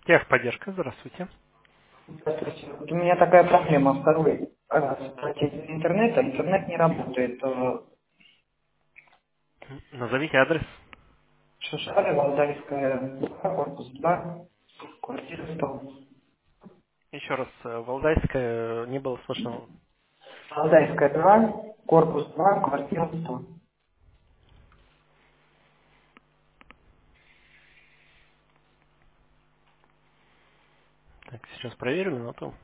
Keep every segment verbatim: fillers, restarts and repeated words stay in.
Техподдержка, здравствуйте. Здравствуйте. Вот у меня такая проблема. Второй раз платить за интернет, а интернет не работает. Э, Назовите адрес. Шишары, Валдайская, два, корпус два, квартира сто. Еще раз, э, Валдайская, не было слышно. Валдайская два, корпус два, квартира сто. Так, сейчас проверю минуту.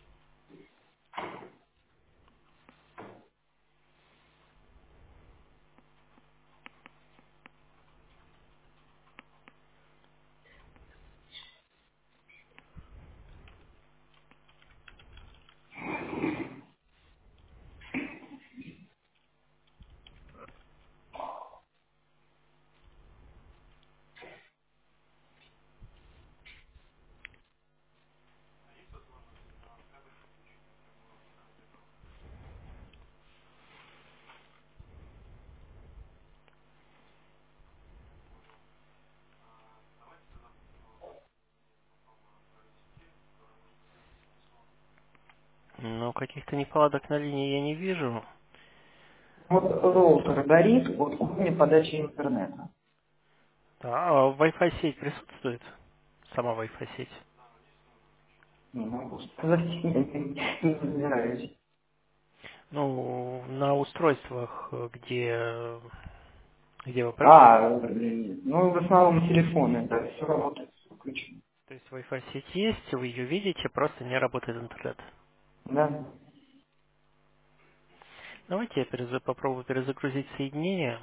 Ну, каких-то неполадок на линии я не вижу. Вот роутер горит, вот уровень подачи интернета. А, Wi-Fi сеть присутствует? Сама Wi-Fi сеть. Не могу сказать, я не не разбираюсь. Ну, на устройствах, э, где, где вы пользуетесь. А, э, ну в основном телефоны, да, все работает, все включено. То есть Wi-Fi сеть есть, вы ее видите, просто не работает интернет. Да. Давайте я переза- попробую перезагрузить соединение.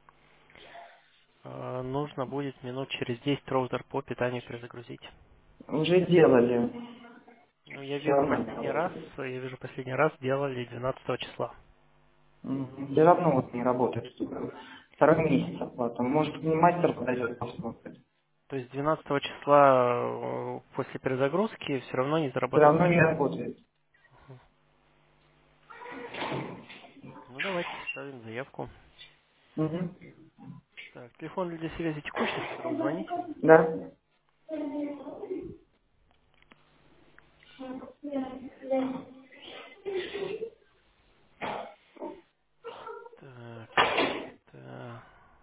Э, Нужно будет минут через десять роутер по питанию перезагрузить. Уже делали. Ну, я Все вижу равно не последний раз, работает. я вижу последний раз делали двенадцатого числа. Все равно вот не работает. Второй месяц оплата. Может, не мастер подойдет, посмотрит. То есть двенадцатого числа э, после перезагрузки все равно не Все заработал равно не интернет. работает. Ну, давайте ставим заявку. Мгм. Так, телефон для связи текущий, с которого звоните. Да. Так, это...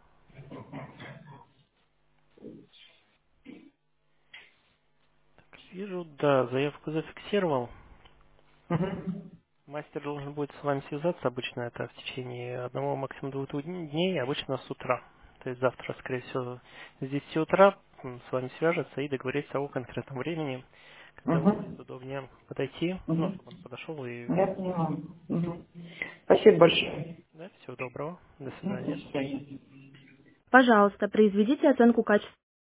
Так, вижу, да, заявку зафиксировал. Мгм. Мастер должен будет с вами связаться, обычно это в течение одного, максимум двух дней, обычно с утра. То есть завтра, скорее всего, с десяти утра м, с вами свяжется и договорится о конкретном времени, когда вам будет Мгм. удобнее подойти, ну, Мгм. чтобы он подошел и... Я понимаю. Мгм. Спасибо большое. Да, всего доброго, до Мгм. До свидания. свидания. Пожалуйста, произведите оценку качества.